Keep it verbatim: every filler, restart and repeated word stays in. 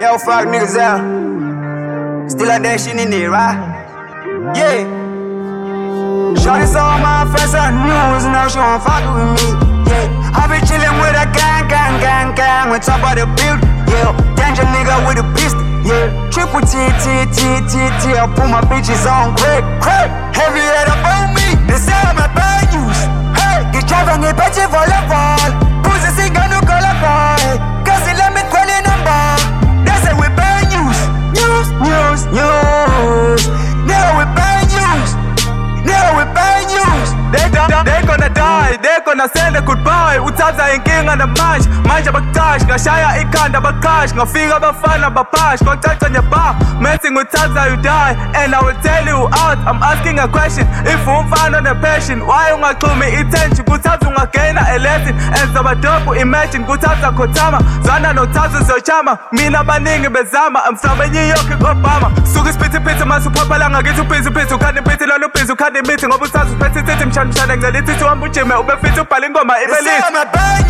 L fuck niggas out. Still like that shit in there, right? Yeah. Shorty saw my face on the news, now she won't fuck with me. Yeah. I be chillin' with a gang, gang, gang, gang. On top of the building, yeah. Danger nigga with a pistol, yeah. Triple T, T, T, T, T. I put my bitches on crack, crack. Heavy head up on me, they say I'm a bad news. Hey, get driving a bitch volleyball. Pussy sing a new color boy. Cause he let me call in number. They say we bad news, news, news, news. Nigga we bad news, nigga we bad news. They, they, they gonna die, they gonna send a goodbye. Uthatha inkinga namanje, manje bakutash. Ngashaya ikhanda bakash, ngafika bafana bapash. Ngothatha nyaba, messing with Uthatha you die. And I will tell you out, I'm asking a question. If umfana on a passion, why ungaxhumi attention? Kuthatha ungagaina a lesson. And sabadopu imagine, kuthatha khotama. Zwana nothatha zochama, mina baningi bezama. I'm from New York Obama. Suki spitty pity, masupapa langa gitu pizzy pizzy. Ukani pity lalo pizzy, ukani meeting. Ngobuthatha spitty titi mshana mshana. Ngalithi tu ambujime, ubefithu pali ngoma ibelithi.